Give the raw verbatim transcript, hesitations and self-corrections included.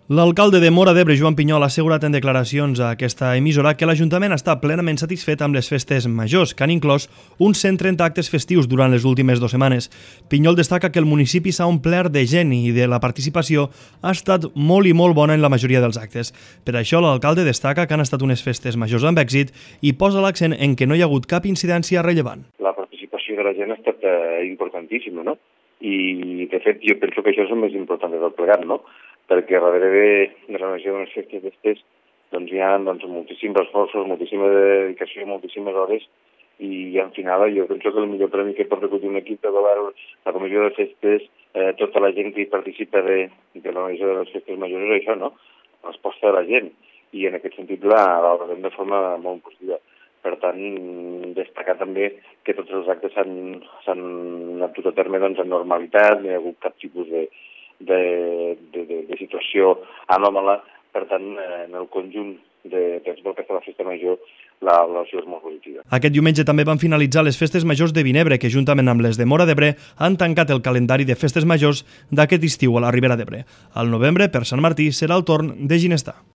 L'alcalde de Móra d'Ebre, Joan Pinyol, ha assegurat en declaracions a aquesta emissora que l'Ajuntament està plenament satisfet amb les festes majors, que han inclòs uns cent trenta actes festius durant les últimes dues setmanes. Pinyol destaca que el municipi s'ha omplert de gent i de la participació ha estat molt i molt bona en la majoria dels actes. Per això l'alcalde destaca que han estat unes festes majors amb èxit i posa l'accent en que no hi ha hagut cap incidència rellevant. La participació de la gent ha estat eh, importantíssima, no? I, de fet, jo penso que això és el més important de tot plegat, no? Perquè darrere de, de l'organització d'unes festes d'estes doncs hi ha doncs, moltíssims esforços, moltíssima dedicació, moltíssimes hores i al final jo penso que el millor premi que pot recollir un equip de govern, la comissió de festes, eh, tota la gent que hi participa de, de l'organització de les festes majors és això, no? La resposta de la gent i en aquest sentit la valorem de forma molt positiva. Per tant, destacar també que tots els actes s'han anat dut a terme doncs, en normalitat, no hi ha hagut cap tipus de De, de, de, de situació anòmala, per tant, en el conjunt de, de tot el que està la festa major, la valoració és molt positiva. Aquest diumenge també van finalitzar les festes majors de Vinebre, que juntament amb les de Móra d'Ebre han tancat el calendari de festes majors d'aquest estiu a la Ribera d'Ebre. Al novembre, per Sant Martí, serà el torn de Ginestar.